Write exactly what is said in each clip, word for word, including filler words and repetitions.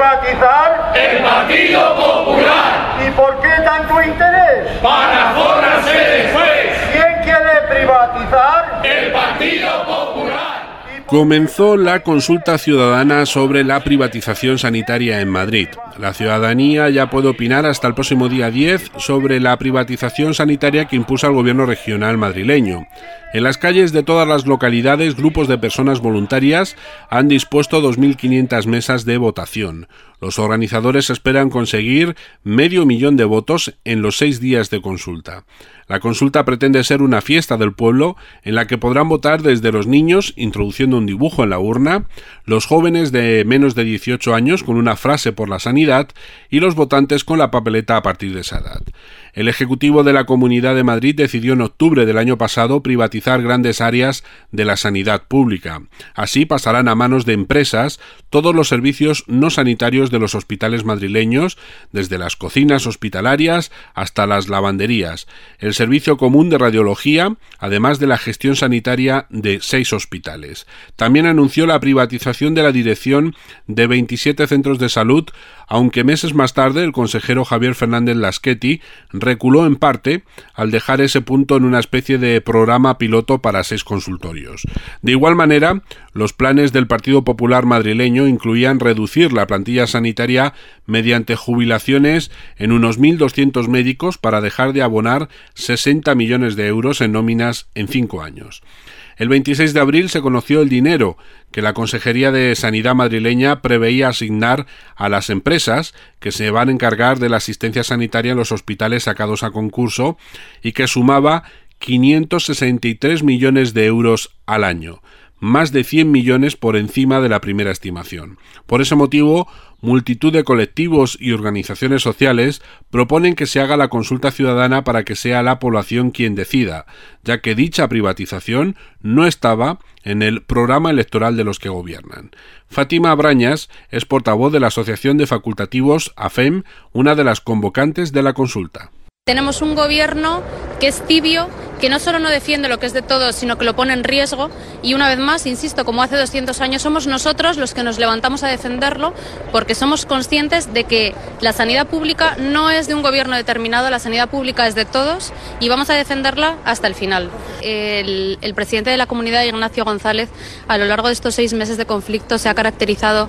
privatizar? ¡El Partido Popular! ¿Y por qué tanto interés? ¡Para forrarse después! ¿Quién quiere privatizar? ¡El Partido Popular! Comenzó la consulta ciudadana sobre la privatización sanitaria en Madrid. La ciudadanía ya puede opinar hasta el próximo día diez sobre la privatización sanitaria que impulsa el gobierno regional madrileño. En las calles de todas las localidades, grupos de personas voluntarias han dispuesto dos mil quinientas mesas de votación. Los organizadores esperan conseguir medio millón de votos en los seis días de consulta. La consulta pretende ser una fiesta del pueblo en la que podrán votar desde los niños introduciendo un dibujo en la urna, los jóvenes de menos de dieciocho años con una frase por la sanidad y los votantes con la papeleta a partir de esa edad. El Ejecutivo de la Comunidad de Madrid decidió en octubre del año pasado privatizar grandes áreas de la sanidad pública. Así pasarán a manos de empresas todos los servicios no sanitarios de los hospitales madrileños, desde las cocinas hospitalarias hasta las lavanderías, el servicio común de radiología, además de la gestión sanitaria de seis hospitales. También anunció la privatización de la dirección de veintisiete centros de salud, aunque meses más tarde el consejero Javier Fernández Laschetti reculó en parte al dejar ese punto en una especie de programa piloto para seis consultorios. De igual manera, los planes del Partido Popular madrileño incluían reducir la plantilla sanitaria mediante jubilaciones en unos mil doscientos médicos para dejar de abonar sesenta millones de euros en nóminas en cinco años. El veintiséis de abril se conoció el dinero que la Consejería de Sanidad madrileña preveía asignar a las empresas que se van a encargar de la asistencia sanitaria en los hospitales sacados a concurso y que sumaba quinientos sesenta y tres millones de euros al año, más de cien millones por encima de la primera estimación. Por ese motivo, multitud de colectivos y organizaciones sociales proponen que se haga la consulta ciudadana para que sea la población quien decida, ya que dicha privatización no estaba en el programa electoral de los que gobiernan. Fátima Brañas es portavoz de la Asociación de Facultativos A F E M, una de las convocantes de la consulta. Tenemos un gobierno que es tibio, que no solo no defiende lo que es de todos, sino que lo pone en riesgo y una vez más, insisto, como hace doscientos años, somos nosotros los que nos levantamos a defenderlo porque somos conscientes de que la sanidad pública no es de un gobierno determinado, la sanidad pública es de todos y vamos a defenderla hasta el final. El, el presidente de la comunidad, Ignacio González, a lo largo de estos seis meses de conflicto se ha caracterizado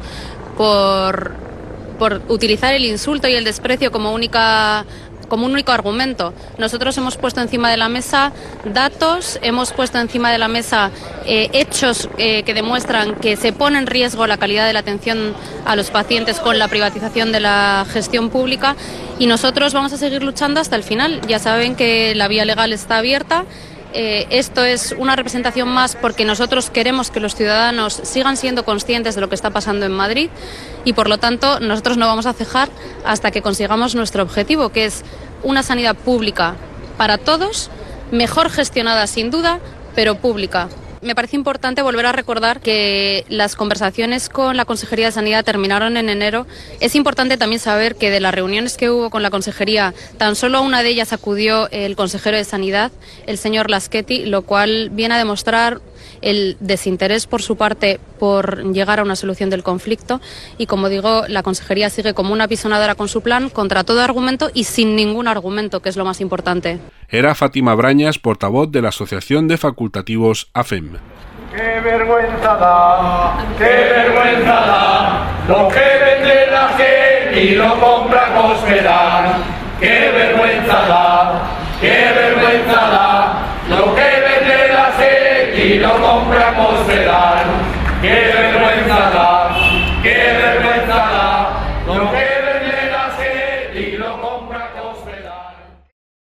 por, por utilizar el insulto y el desprecio como única como un único argumento. Nosotros hemos puesto encima de la mesa datos, hemos puesto encima de la mesa eh, hechos eh, que demuestran que se pone en riesgo la calidad de la atención a los pacientes con la privatización de la gestión pública y nosotros vamos a seguir luchando hasta el final. Ya saben que la vía legal está abierta. Eh, esto es una representación más porque nosotros queremos que los ciudadanos sigan siendo conscientes de lo que está pasando en Madrid y por lo tanto nosotros no vamos a cejar hasta que consigamos nuestro objetivo, que es una sanidad pública para todos, mejor gestionada sin duda, pero pública. Me parece importante volver a recordar que las conversaciones con la Consejería de Sanidad terminaron en enero. Es importante también saber que de las reuniones que hubo con la Consejería, tan solo a una de ellas acudió el consejero de Sanidad, el señor Laschetti, lo cual viene a demostrar el desinterés por su parte por llegar a una solución del conflicto y, como digo, la Consejería sigue como una pisonadora con su plan, contra todo argumento y sin ningún argumento, que es lo más importante. Era Fátima Brañas, portavoz de la Asociación de Facultativos A F E M. ¡Qué vergüenza da! ¡Qué vergüenza da! Lo que vende la gente y lo compra Cospedal. ¡Qué vergüenza da! ¡Qué vergüenza da! Lo que vende la gente y lo compra Cospedal. ¡Qué vergüenza!